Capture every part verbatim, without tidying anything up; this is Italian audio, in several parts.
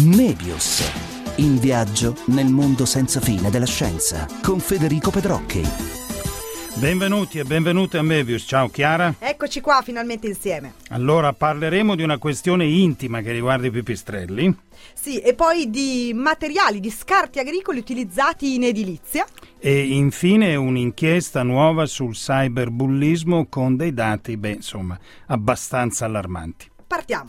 Mebius, in viaggio nel mondo senza fine della scienza, con Federico Pedrocchi. Benvenuti e benvenute a Mebius. Ciao Chiara. Eccoci qua finalmente insieme. Allora parleremo di una questione intima che riguarda i pipistrelli. Sì, e poi di materiali, di scarti agricoli utilizzati in edilizia. E infine un'inchiesta nuova sul cyberbullismo con dei dati, beh, insomma, abbastanza allarmanti. Partiamo.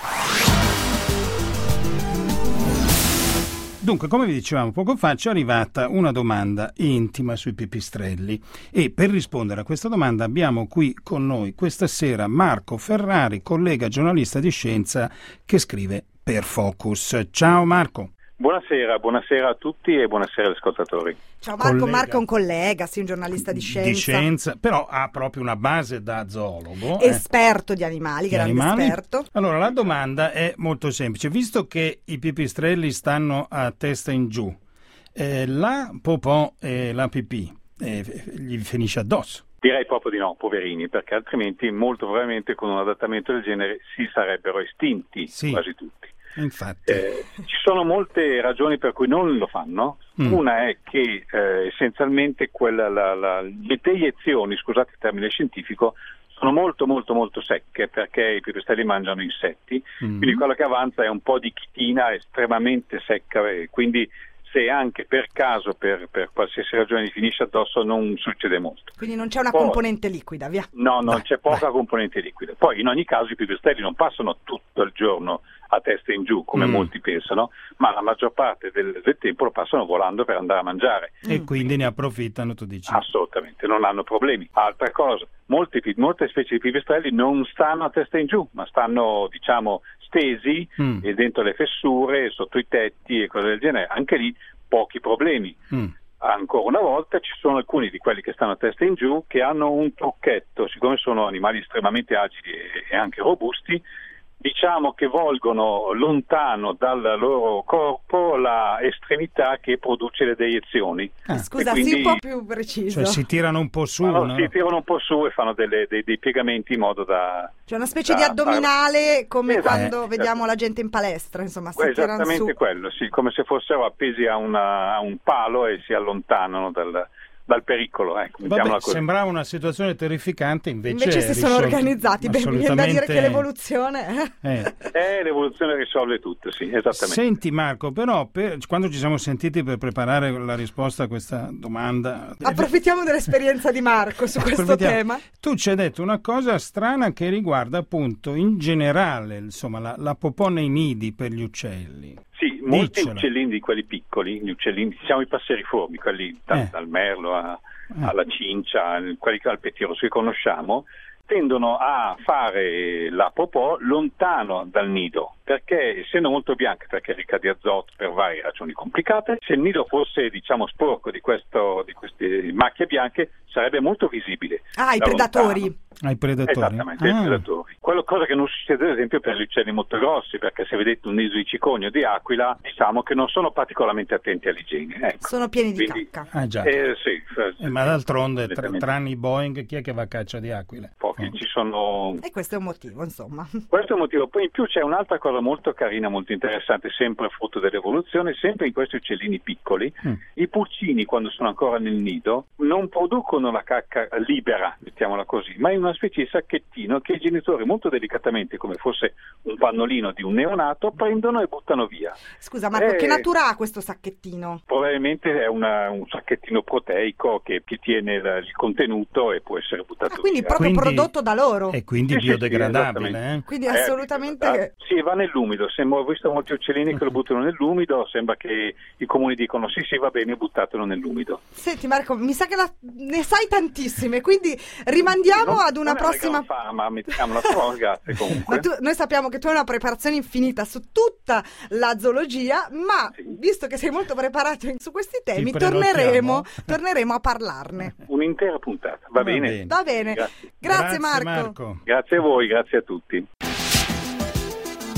Dunque, come vi dicevamo poco fa, ci è arrivata una domanda intima sui pipistrelli e per rispondere a questa domanda abbiamo qui con noi questa sera Marco Ferrari, collega giornalista di scienza che scrive per Focus. Ciao Marco. Buonasera, buonasera a tutti e buonasera agli ascoltatori. Ciao Marco, Collega. Marco è un collega, sì, un giornalista di scienza. Di scienza, però ha proprio una base da zoologo. Esperto eh. di animali, Di grande animali. esperto. Allora, la domanda è molto semplice. Visto che i pipistrelli stanno a testa in giù, eh, la popò e la pipì eh, gli finisce addosso? Direi proprio di no, poverini, perché altrimenti molto probabilmente con un adattamento del genere si sarebbero estinti, sì, quasi tutti. Infatti. Eh, ci sono molte ragioni per cui non lo fanno. Mm. Una è che eh, essenzialmente quella, la, la, le deiezioni, scusate il termine scientifico, sono molto molto molto secche perché i pipistrelli mangiano insetti, mm. quindi quello che avanza è un po' di chitina estremamente secca e quindi se anche per caso, per, per qualsiasi ragione finisce addosso, non succede molto. Quindi non c'è una Poi, componente liquida, via. No, non Dai, c'è poca dai. componente liquida. Poi in ogni caso i pipistrelli non passano tutto il giorno a testa in giù, come mm. molti pensano, ma la maggior parte del, del tempo lo passano volando per andare a mangiare. E mm. quindi ne approfittano, tu dici? Assolutamente, non hanno problemi. Altra cosa, molti, molte specie di pipistrelli non stanno a testa in giù, ma stanno, diciamo, stesi mm. e dentro le fessure, sotto i tetti e cose del genere. Anche lì pochi problemi. Mm. Ancora una volta ci sono alcuni di quelli che stanno a testa in giù che hanno un trucchetto, siccome sono animali estremamente agili e, e anche robusti, diciamo che volgono lontano dal loro corpo la estremità che produce le deiezioni. Ah. Scusa, quindi, sì, un po' più preciso. Cioè si tirano un po' su, no, no? Si tirano un po' su e fanno delle, dei, dei piegamenti in modo da... Cioè una specie da, di addominale come esatto, quando esatto. vediamo la gente in palestra, insomma, si Esattamente tirano su. quello, sì, come se fossero appesi a, una, a un palo e si allontanano dal... dal pericolo, ecco, Vabbè, così. sembrava una situazione terrificante, invece invece si sono risol- organizzati, beh, mi viene da dire che l'evoluzione eh. eh, l'evoluzione risolve tutto, sì, esattamente. Senti Marco, però per, quando ci siamo sentiti per preparare la risposta a questa domanda, approfittiamo dell'esperienza di Marco su questo tema. Tu ci hai detto una cosa strana che riguarda appunto in generale, insomma, la, la popò nei nidi per gli uccelli. Sì, molti Diccela. uccellini di quelli piccoli, gli uccellini, diciamo i passeriformi, quelli da, eh. dal merlo a, alla cincia, quelli al pettino rosso che conosciamo, tendono a fare la popò lontano dal nido, perché essendo molto bianche, perché è ricca di azoto per varie ragioni complicate, se il nido fosse, diciamo, sporco di, questo, di queste macchie bianche sarebbe molto visibile. Ah, i predatori. Lontano. Ai predatori? Esattamente, ah. ai predatori. Quello cosa che non succede ad esempio per gli uccelli molto grossi, perché se vedete un nido di cicogno o di aquila, diciamo che non sono particolarmente attenti all'igiene. Ecco. Sono pieni di Quindi, cacca. Ah, già. Eh, sì, eh, ma d'altronde, tra, tranne i Boeing, chi è che va a caccia di aquile? Pochi, oh. ci sono... E questo è un motivo, insomma. Questo è un motivo. Poi in più c'è un'altra cosa molto carina, molto interessante, sempre frutto dell'evoluzione, sempre in questi uccellini piccoli, mm. i pulcini quando sono ancora nel nido non producono la cacca libera, mettiamola così, ma in una specie di sacchettino che i genitori molto delicatamente, come fosse un pannolino di un neonato, prendono e buttano via. Scusa Marco, eh, che natura ha questo sacchettino? Probabilmente è una, un sacchettino proteico che, che tiene la, il contenuto e può essere buttato ah, quindi via. proprio Quindi, prodotto da loro. E quindi sì, biodegradabile. sì, eh? Quindi assolutamente... Eh, sì, va nell'umido. Sembra, ho visto molti uccellini che lo buttano nell'umido, sembra che i comuni dicono sì, sì, va bene, buttatelo nell'umido. Senti Marco, mi sa che la... ne sai tantissime, quindi rimandiamo non, ad una non prossima... È una fama, mettiamola però, grazie comunque. Ma tu, noi sappiamo che tu hai una preparazione infinita su tutta la zoologia, ma sì. visto che sei molto preparato su questi temi, torneremo, torneremo a parlarne. Un'intera puntata, va, va bene? bene? Va bene. Grazie, Grazie Marco. Marco. Grazie a voi, grazie a tutti.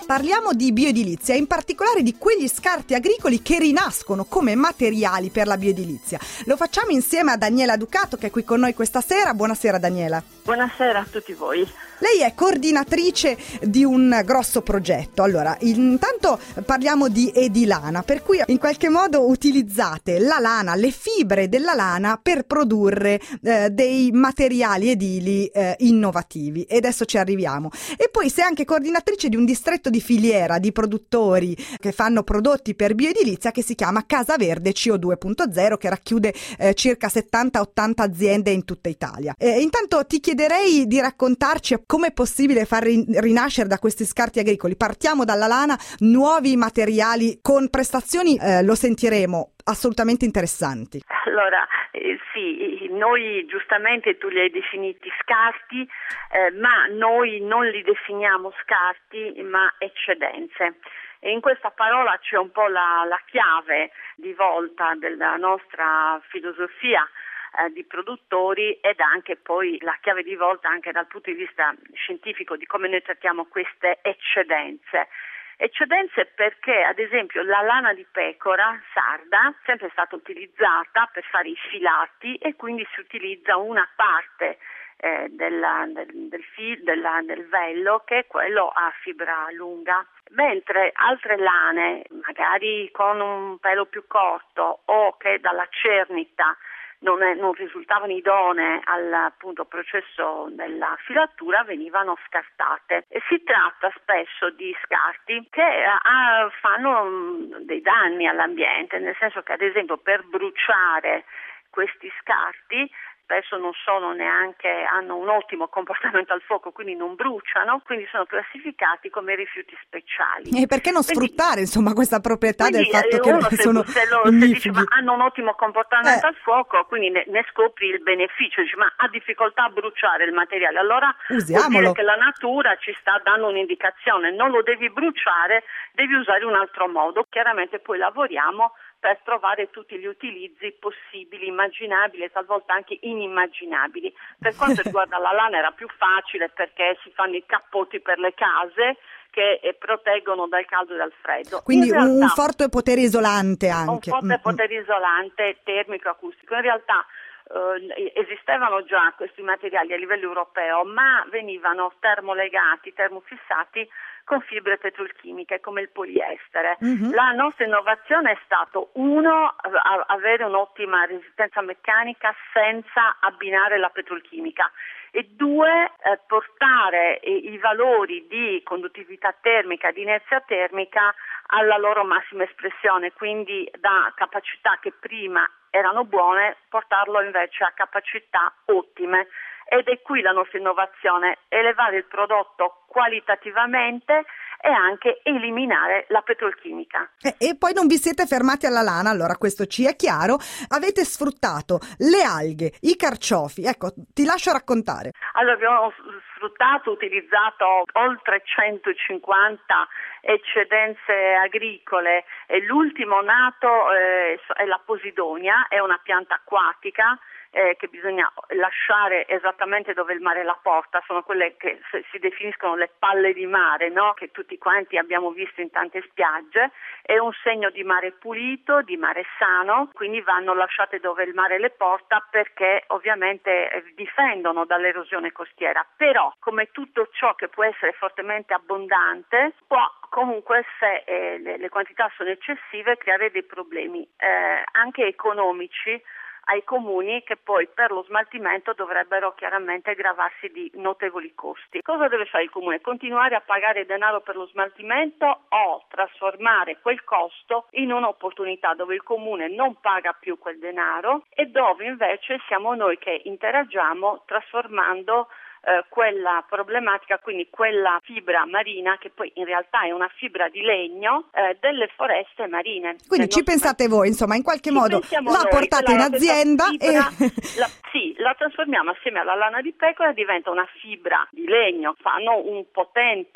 Parliamo di bioedilizia e in particolare di quegli scarti agricoli che rinascono come materiali per la bioedilizia. Lo facciamo insieme a Daniela Ducato che è qui con noi questa sera. Buonasera Daniela. Buonasera a tutti voi. Lei è coordinatrice di un grosso progetto. Allora, intanto parliamo di Edilana, per cui in qualche modo utilizzate la lana, le fibre della lana per produrre eh, dei materiali edili eh, innovativi. E adesso ci arriviamo. E poi sei anche coordinatrice di un distretto di filiera di produttori che fanno prodotti per bioedilizia che si chiama Casa Verde C O due punto zero, che racchiude eh, circa settanta ottanta aziende in tutta Italia. E intanto ti chiederei di raccontarci come è possibile far rinascere da questi scarti agricoli. Partiamo dalla lana, nuovi materiali con prestazioni, eh, lo sentiremo, assolutamente interessanti. Allora, eh, sì, noi giustamente tu li hai definiti scarti, eh, ma noi non li definiamo scarti, ma eccedenze. E in questa parola c'è un po' la, la chiave di volta della nostra filosofia eh, di produttori ed anche poi la chiave di volta anche dal punto di vista scientifico di come noi trattiamo queste eccedenze. Eccedenze perché, ad esempio, la lana di pecora sarda è sempre stata utilizzata per fare i filati e quindi si utilizza una parte eh, della, del, del, fil, della, del vello che è quello a fibra lunga, mentre altre lane, magari con un pelo più corto o che dalla cernita Non, è, non risultavano idonee al appunto, processo della filatura, venivano scartate. E si tratta spesso di scarti che ah, fanno dei danni all'ambiente, nel senso che ad esempio per bruciare questi scarti spesso non sono neanche, hanno un ottimo comportamento al fuoco, quindi non bruciano, quindi sono classificati come rifiuti speciali. E perché non quindi, sfruttare insomma questa proprietà del fatto che uno sono se, lo, se dice ma hanno un ottimo comportamento eh. al fuoco, quindi ne, ne scopri il beneficio, dici ma ha difficoltà a bruciare il materiale, allora usiamolo. Vuol dire che la natura ci sta dando un'indicazione, non lo devi bruciare, devi usare un altro modo. Chiaramente poi lavoriamo per trovare tutti gli utilizzi possibili, immaginabili e talvolta anche inimmaginabili. Per quanto riguarda la lana era più facile perché si fanno i cappotti per le case che proteggono dal caldo e dal freddo. Quindi realtà, un forte potere isolante anche. Un forte potere isolante termico-acustico. In realtà Uh, esistevano già questi materiali a livello europeo, ma venivano termolegati, termofissati con fibre petrolchimiche come il poliestere. Mm-hmm. La nostra innovazione è stato uno, a- avere un'ottima resistenza meccanica senza abbinare la petrolchimica e due, eh, portare i-, i valori di conduttività termica, di inerzia termica alla loro massima espressione, quindi da capacità che prima erano buone, portarlo invece a capacità ottime. Ed è qui la nostra innovazione, elevare il prodotto qualitativamente e anche eliminare la petrolchimica. E, e poi non vi siete fermati alla lana, allora questo ci è chiaro, avete sfruttato le alghe, i carciofi, ecco, ti lascio raccontare. Allora abbiamo sfruttato, utilizzato oltre centocinquanta eccedenze agricole e l'ultimo nato eh, è la posidonia, è una pianta acquatica eh, che bisogna lasciare esattamente dove il mare la porta, sono quelle che si definiscono le palle di mare, no? Che tutti quanti abbiamo visto in tante spiagge, è un segno di mare pulito, di mare sano, quindi vanno lasciate dove il mare le porta perché ovviamente difendono dall'erosione costiera, però come tutto ciò che può essere fortemente abbondante può comunque, se eh, le, le quantità sono eccessive, creare dei problemi eh, anche economici ai comuni che poi per lo smaltimento dovrebbero chiaramente gravarsi di notevoli costi. Cosa deve fare il comune? Continuare a pagare denaro per lo smaltimento o trasformare quel costo in un'opportunità dove il comune non paga più quel denaro e dove invece siamo noi che interagiamo trasformando Eh, quella problematica, quindi quella fibra marina che poi in realtà è una fibra di legno eh, delle foreste marine. Quindi ci pensate mar- voi, insomma, in qualche ci modo la noi, portate in azienda fibra, e la, sì, la trasformiamo assieme alla lana di pecora, diventa una fibra di legno, fanno un potente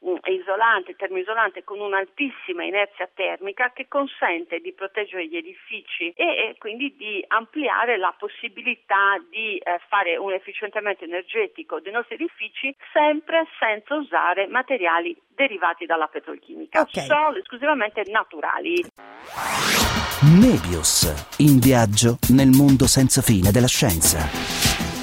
isolante, termoisolante con un'altissima inerzia termica che consente di proteggere gli edifici e, e quindi di ampliare la possibilità di eh, fare un efficientamento energetico dei nostri edifici sempre senza usare materiali derivati dalla petrolchimica, okay. Solo esclusivamente naturali. Nebius, in viaggio nel mondo senza fine della scienza.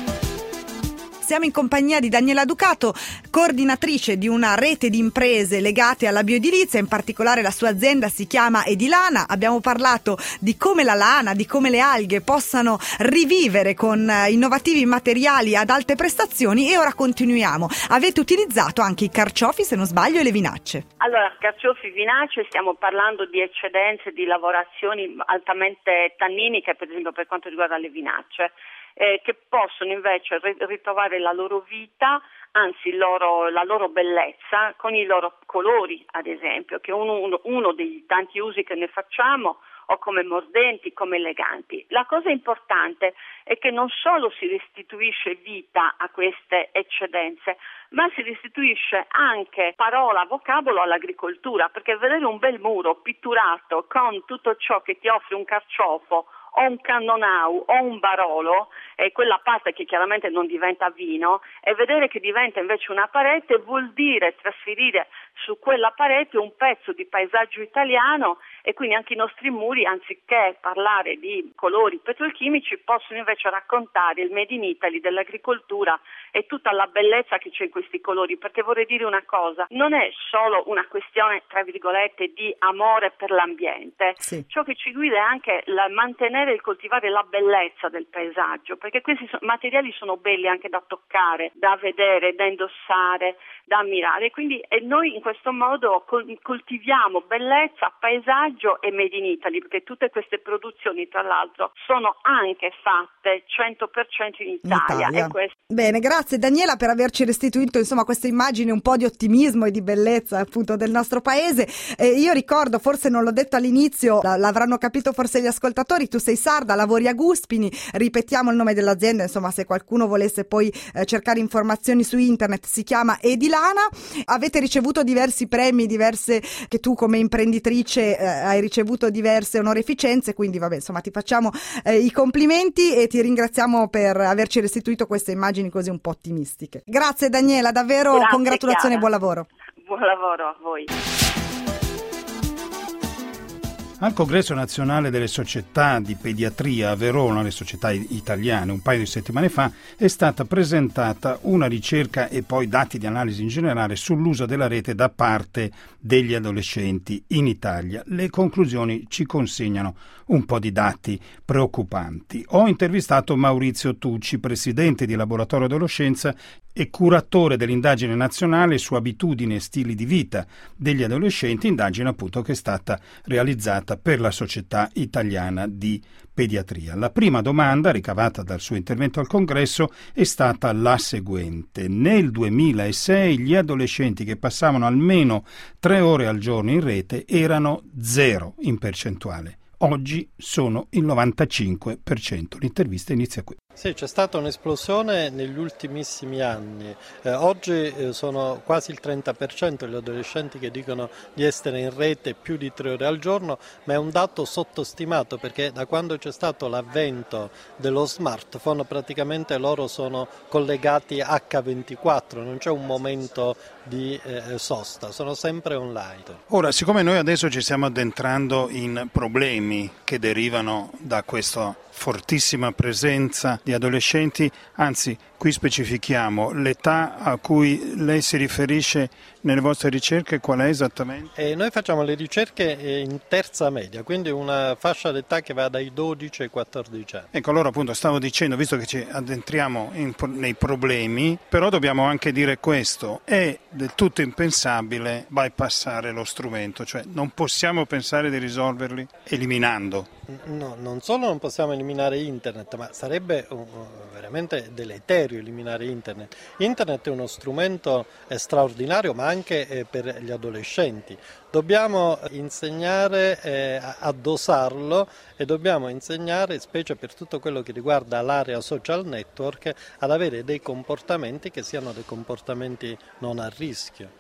Siamo in compagnia di Daniela Ducato, coordinatrice di una rete di imprese legate alla bioedilizia, in particolare la sua azienda si chiama Edilana. Abbiamo parlato di come la lana, di come le alghe possano rivivere con innovativi materiali ad alte prestazioni e ora continuiamo. Avete utilizzato anche i carciofi, se non sbaglio, e le vinacce. Allora, carciofi, vinacce, stiamo parlando di eccedenze, di lavorazioni altamente tanniniche, per esempio per quanto riguarda le vinacce. Eh, che possono invece ritrovare la loro vita, anzi loro, la loro bellezza con i loro colori, ad esempio, che è uno, uno, uno dei tanti usi che ne facciamo, o come mordenti, come eleganti. La cosa importante è che non solo si restituisce vita a queste eccedenze, ma si restituisce anche parola, vocabolo all'agricoltura, perché vedere un bel muro pitturato con tutto ciò che ti offre un carciofo o un cannonau o un barolo, e quella pasta che chiaramente non diventa vino, e vedere che diventa invece una parete vuol dire trasferire su quella parete un pezzo di paesaggio italiano, e quindi anche i nostri muri, anziché parlare di colori petrolchimici, possono invece raccontare il Made in Italy dell'agricoltura e tutta la bellezza che c'è in questi colori, perché vorrei dire una cosa, non è solo una questione, tra virgolette, di amore per l'ambiente, sì. Ciò che ci guida è anche la mantenere e coltivare la bellezza del paesaggio, perché questi so- materiali sono belli anche da toccare, da vedere, da indossare, da ammirare, quindi e noi in questo modo col- coltiviamo bellezza, paesaggio e Made in Italy, perché tutte queste produzioni tra l'altro sono anche fatte cento per cento in Italia. In Italia. E questo... Bene, grazie Daniela per averci restituito insomma queste immagini, un po' di ottimismo e di bellezza appunto del nostro paese. Eh, io ricordo, forse non l'ho detto all'inizio, l- l'avranno capito forse gli ascoltatori, tu sei sarda, lavori a Guspini, ripetiamo il nome dell'azienda, insomma se qualcuno volesse poi eh, cercare informazioni su internet si chiama Edilana. Avete ricevuto diversi premi, diverse, che tu come imprenditrice eh, hai ricevuto diverse onorificenze, quindi vabbè insomma ti facciamo eh, i complimenti e ti ringraziamo per averci restituito queste immagini così un po' ottimistiche. Grazie Daniela, davvero. Grazie, congratulazioni Chiara. e buon lavoro. Buon lavoro a voi. Al Congresso Nazionale delle Società di Pediatria a Verona, le società italiane, un paio di settimane fa, è stata presentata una ricerca e poi dati di analisi in generale sull'uso della rete da parte degli adolescenti in Italia. Le conclusioni ci consegnano un po' di dati preoccupanti. Ho intervistato Maurizio Tucci, presidente di Laboratorio Adolescenza e curatore dell'indagine nazionale su abitudini e stili di vita degli adolescenti, indagine appunto che è stata realizzata per la Società Italiana di Pediatria. La prima domanda ricavata dal suo intervento al congresso è stata la seguente: nel duemilasei gli adolescenti che passavano almeno tre ore al giorno in rete erano zero in percentuale. Oggi sono il novantacinque per cento. L'intervista inizia qui. Sì, c'è stata un'esplosione negli ultimissimi anni. Eh, oggi eh, sono quasi il trenta per cento degli adolescenti che dicono di essere in rete più di tre ore al giorno, ma è un dato sottostimato perché da quando c'è stato l'avvento dello smartphone praticamente loro sono collegati acca ventiquattro, non c'è un momento di eh, sosta, sono sempre online. Ora, siccome noi adesso ci stiamo addentrando in problemi che derivano da questa fortissima presenza di adolescenti, anzi qui specifichiamo l'età a cui lei si riferisce nelle vostre ricerche, qual è esattamente? E noi facciamo le ricerche in terza media, quindi una fascia d'età che va dai dodici ai quattordici anni. Ecco, allora appunto stavo dicendo, visto che ci addentriamo in, nei problemi, però dobbiamo anche dire questo: è del tutto impensabile bypassare lo strumento, cioè non possiamo pensare di risolverli eliminando. No, non solo non possiamo eliminare internet, ma sarebbe uh, veramente deleterio eliminare internet. Internet è uno strumento eh, straordinario, ma anche eh, per gli adolescenti. Dobbiamo insegnare eh, a dosarlo e dobbiamo insegnare, specie per tutto quello che riguarda l'area social network, ad avere dei comportamenti che siano dei comportamenti non a rischio.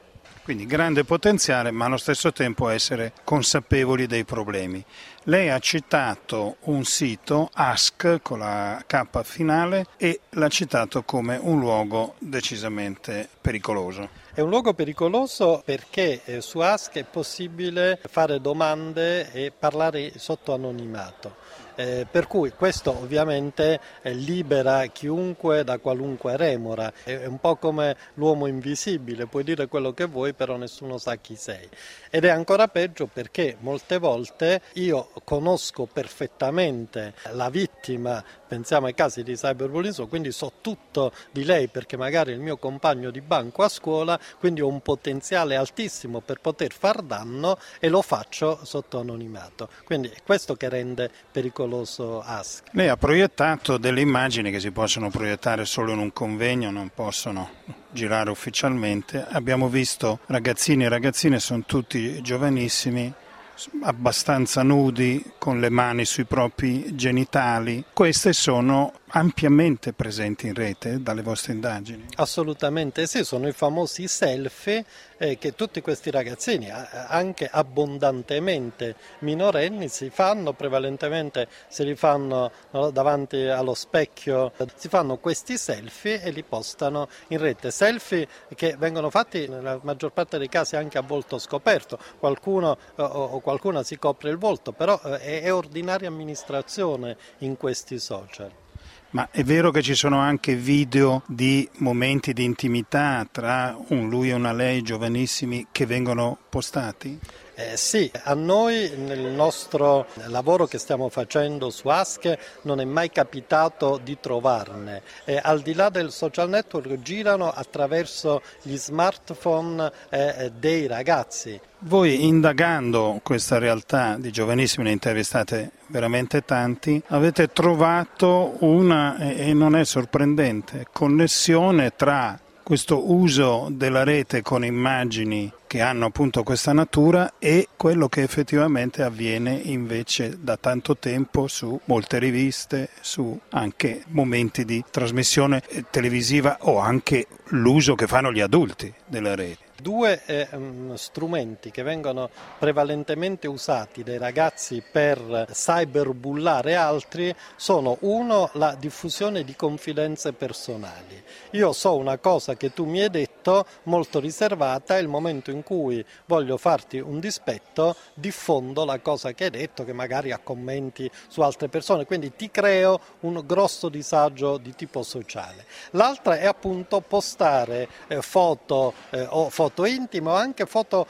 Quindi grande potenziale, ma allo stesso tempo essere consapevoli dei problemi. Lei ha citato un sito, Ask, con la K finale, e l'ha citato come un luogo decisamente pericoloso. È un luogo pericoloso perché eh, su Ask è possibile fare domande e parlare sotto anonimato. Eh, per cui questo ovviamente eh, libera chiunque da qualunque remora, è un po' come l'uomo invisibile, puoi dire quello che vuoi però nessuno sa chi sei. Ed è ancora peggio perché molte volte io conosco perfettamente la vittima, pensiamo ai casi di cyberbullismo, quindi so tutto di lei perché magari è il mio compagno di banco a scuola, quindi ho un potenziale altissimo per poter far danno e lo faccio sotto anonimato. Quindi è questo che rende pericoloso Ask. Lei ha proiettato delle immagini che si possono proiettare solo in un convegno, non possono girare ufficialmente. Abbiamo visto ragazzini e ragazzine, sono tutti giovanissimi, abbastanza nudi, con le mani sui propri genitali. Queste sono ampiamente presenti in rete dalle vostre indagini? Assolutamente sì, sono i famosi selfie eh, che tutti questi ragazzini, anche abbondantemente minorenni, si fanno, prevalentemente se li fanno no, davanti allo specchio, si fanno questi selfie e li postano in rete. Selfie che vengono fatti nella maggior parte dei casi anche a volto scoperto, qualcuno o, o qualcuna si copre il volto, però eh, è, è ordinaria amministrazione in questi social. Ma è vero che ci sono anche video di momenti di intimità tra un lui e una lei giovanissimi che vengono postati? Eh, sì, a noi nel nostro lavoro che stiamo facendo su Ask non è mai capitato di trovarne. Eh, al di là del social network girano attraverso gli smartphone eh, dei ragazzi. Voi, indagando questa realtà di giovanissimi, ne intervistate veramente tanti, avete trovato una, e non è sorprendente, connessione tra questo uso della rete con immagini che hanno appunto questa natura e quello che effettivamente avviene invece da tanto tempo su molte riviste, su anche momenti di trasmissione televisiva o anche l'uso che fanno gli adulti della rete. Due eh, strumenti che vengono prevalentemente usati dai ragazzi per cyberbullare altri sono: uno, la diffusione di confidenze personali. Io so una cosa che tu mi hai detto molto riservata, e il momento in cui voglio farti un dispetto diffondo la cosa che hai detto, che magari ha commenti su altre persone, quindi ti creo un grosso disagio di tipo sociale. L'altra è appunto postare eh, foto eh, o foto intime o anche foto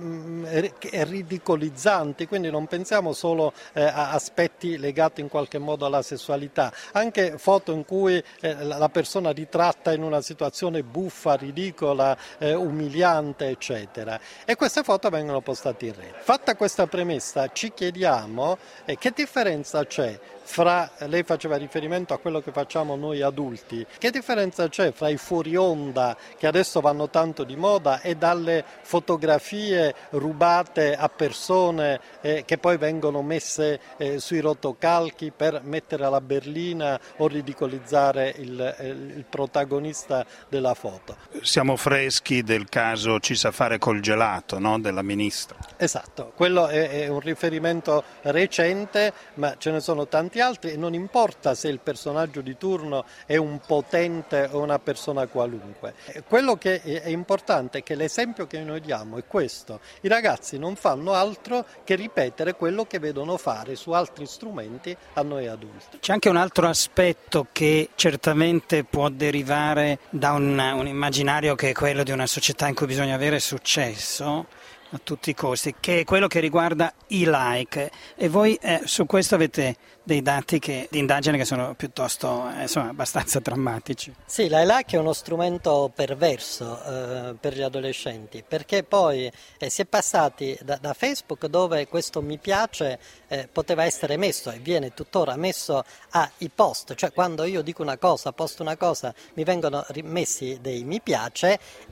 eh, ridicolizzanti, quindi non pensiamo solo eh, a aspetti legati in qualche modo alla sessualità, anche foto in cui eh, la persona ritratta in una situazione buffa, ridicola, eh, umiliante, eccetera. E queste foto vengono postate in rete. Fatta questa premessa, ci chiediamo eh, che differenza c'è fra, lei faceva riferimento a quello che facciamo noi adulti, che differenza c'è fra i fuori onda che adesso vanno tanto di moda e dalle fotografie rubate a persone eh, che poi vengono messe eh, sui rotocalchi per mettere alla berlina o ridicolizzare il, eh, il protagonista della foto. Siamo freschi del caso Ci sa fare col gelato, no? Della ministra. Esatto, quello è, è un riferimento recente, ma ce ne sono tanti altri e non importa se il personaggio di turno è un potente o una persona qualunque. Quello che è importante è che l'esempio che noi diamo è questo: i ragazzi non fanno altro che ripetere quello che vedono fare su altri strumenti a noi adulti. C'è anche un altro aspetto che certamente può derivare da un, un immaginario che è quello di una società in cui bisogna avere successo a tutti i costi, che è quello che riguarda i like, e voi eh, su questo avete dei dati che, di indagine che sono piuttosto eh, insomma, abbastanza drammatici. Sì, la like è uno strumento perverso eh, per gli adolescenti, perché poi eh, si è passati da, da Facebook, dove questo mi piace eh, poteva essere messo e viene tuttora messo ai post, cioè quando io dico una cosa, posto una cosa, mi vengono messi dei mi piace, e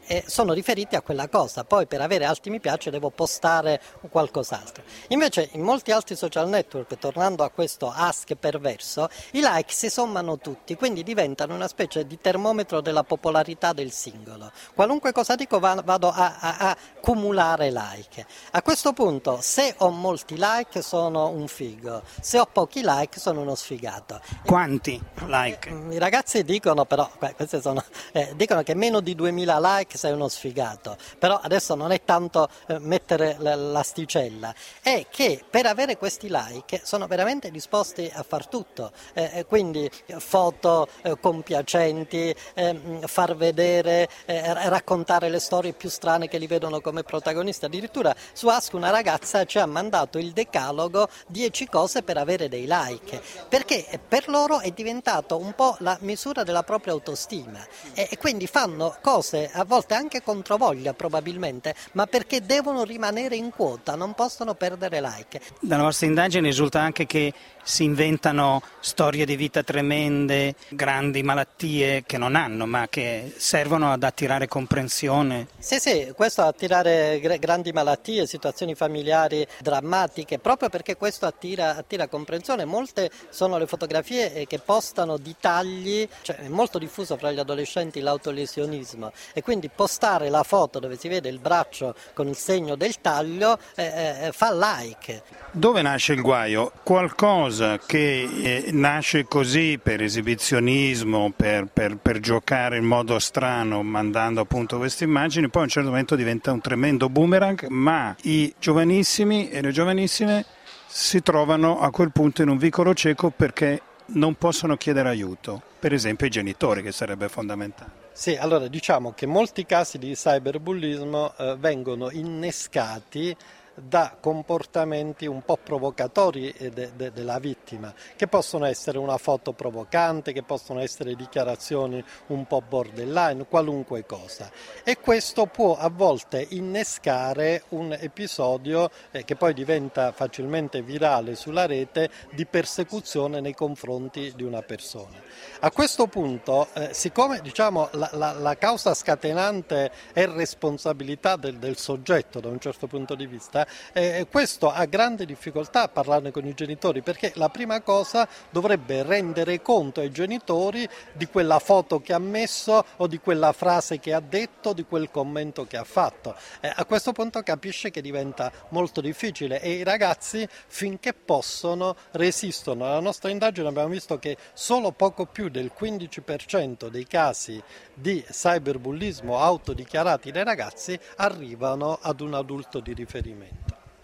eh, sono riferiti a quella cosa, poi per avere altri mi piace devo postare qualcos'altro. Invece in molti altri social network, tornando a questo ask perverso, i like si sommano tutti, quindi diventano una specie di termometro della popolarità del singolo. Qualunque cosa dico va, vado a, a, a cumulare like. A questo punto se ho molti like sono un figo, se ho pochi like sono uno sfigato. Quanti like? I ragazzi dicono però, queste sono, eh, dicono che meno di duemila like sei uno sfigato, però adesso non è tanto eh, mettere l'asticella, è che per avere questi like sono veramente disposti a far tutto, eh, quindi foto eh, compiacenti, eh, far vedere, eh, raccontare le storie più strane che li vedono come protagonisti. Addirittura su Ask una ragazza ci ha mandato il decalogo dieci cose per avere dei like, perché per loro è diventato un po' la misura della propria autostima e, e quindi fanno cose a volte anche controvoglia probabilmente, ma perché devono rimanere in quota, non possono perdere like. Dalla vostra indagine risulta anche che si inventano storie di vita tremende, grandi malattie che non hanno, ma che servono ad attirare comprensione. Sì, sì, questo attirare grandi malattie, situazioni familiari drammatiche, proprio perché questo attira, attira comprensione. Molte sono le fotografie che postano di tagli, cioè è molto diffuso fra gli adolescenti l'autolesionismo e quindi postare la foto dove si vede il braccio con il segno del taglio eh, eh, fa like. Dove nasce il guaio? Qualcosa che eh, nasce così per esibizionismo, per, per, per giocare in modo strano, mandando appunto queste immagini, poi a un certo momento diventa un tremendo boomerang, ma i giovanissimi e le giovanissime si trovano a quel punto in un vicolo cieco perché non possono chiedere aiuto, per esempio ai genitori, che sarebbe fondamentale. Sì, allora diciamo che molti casi di cyberbullismo eh, vengono innescati da comportamenti un po' provocatori de, de, della vittima, che possono essere una foto provocante, che possono essere dichiarazioni un po' borderline, qualunque cosa. E questo può a volte innescare un episodio eh, che poi diventa facilmente virale sulla rete di persecuzione nei confronti di una persona. A questo punto, eh, siccome diciamo, la, la, la causa scatenante è responsabilità del, del soggetto da un certo punto di vista, Eh, questo ha grande difficoltà a parlarne con i genitori, perché la prima cosa dovrebbe rendere conto ai genitori di quella foto che ha messo o di quella frase che ha detto, di quel commento che ha fatto. Eh, a questo punto capisce che diventa molto difficile e i ragazzi finché possono resistono. Nella nostra indagine abbiamo visto che solo poco più del quindici per cento dei casi di cyberbullismo autodichiarati dai ragazzi arrivano ad un adulto di riferimento.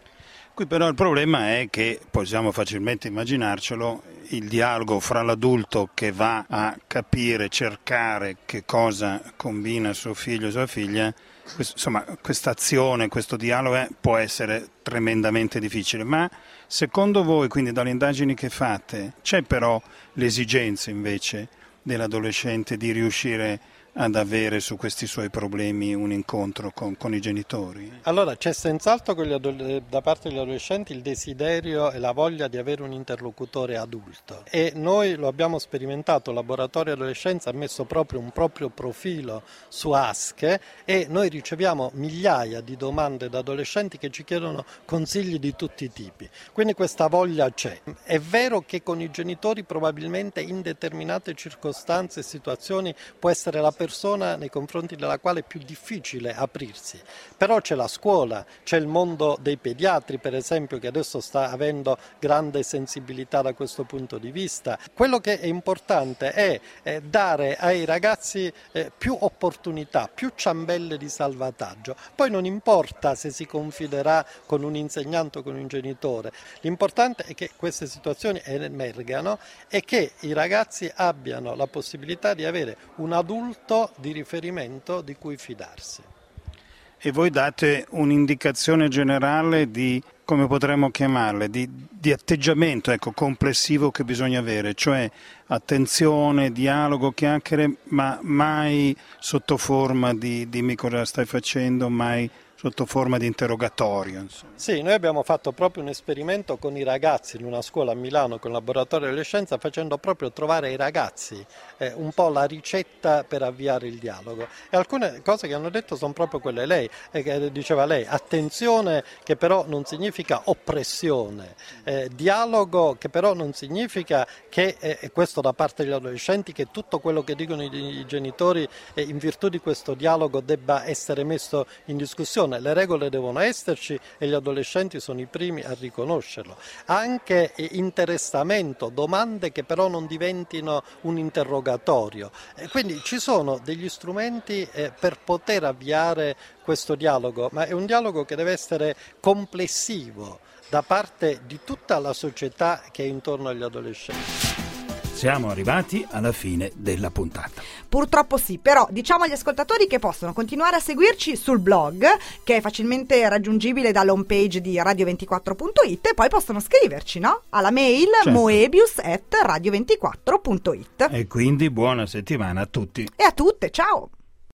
Qui però il problema è che, possiamo facilmente immaginarcelo, il dialogo fra l'adulto che va a capire, cercare che cosa combina suo figlio o sua figlia, insomma questa azione, questo dialogo è, può essere tremendamente difficile. Ma secondo voi, quindi dalle indagini che fate, c'è però l'esigenza invece dell'adolescente di riuscire ad avere su questi suoi problemi un incontro con, con i genitori? Allora c'è senz'altro con gli adole- da parte degli adolescenti il desiderio e la voglia di avere un interlocutore adulto e noi lo abbiamo sperimentato. Il laboratorio adolescenza ha messo proprio un proprio profilo su Ask e noi riceviamo migliaia di domande da adolescenti che ci chiedono consigli di tutti i tipi, quindi questa voglia c'è. È vero che con i genitori probabilmente in determinate circostanze e situazioni può essere la persona nei confronti della quale è più difficile aprirsi, però c'è la scuola, c'è il mondo dei pediatri per esempio che adesso sta avendo grande sensibilità da questo punto di vista. Quello che è importante è, è dare ai ragazzi eh, più opportunità, più ciambelle di salvataggio, poi non importa se si confiderà con un insegnante o con un genitore, l'importante è che queste situazioni emergano e che i ragazzi abbiano la possibilità di avere un adulto di riferimento di cui fidarsi. E voi date un'indicazione generale di, come potremmo chiamarle, di, di atteggiamento ecco, complessivo che bisogna avere, cioè attenzione, dialogo, chiacchiere, ma mai sotto forma di dimmi cosa stai facendo, mai sotto forma di interrogatorio. Insomma. Sì, noi abbiamo fatto proprio un esperimento con i ragazzi in una scuola a Milano con il laboratorio delle scienze, facendo proprio trovare ai ragazzi eh, un po' la ricetta per avviare il dialogo. E alcune cose che hanno detto sono proprio quelle lei, eh, che diceva lei, attenzione che però non significa oppressione, eh, dialogo che però non significa che, eh, questo da parte degli adolescenti, che tutto quello che dicono i, i genitori eh, in virtù di questo dialogo debba essere messo in discussione. Le regole devono esserci e gli adolescenti sono i primi a riconoscerlo. Anche interessamento, domande che però non diventino un interrogatorio. E quindi ci sono degli strumenti eh, per poter avviare questo dialogo, ma è un dialogo che deve essere complessivo da parte di tutta la società che è intorno agli adolescenti. Siamo arrivati alla fine della puntata. Purtroppo sì, però diciamo agli ascoltatori che possono continuare a seguirci sul blog, che è facilmente raggiungibile dalla home page di radio ventiquattro punto it, e poi possono scriverci, no? Alla mail certo. moebius at radio ventiquattro punto it. E quindi buona settimana a tutti. E a tutte, ciao!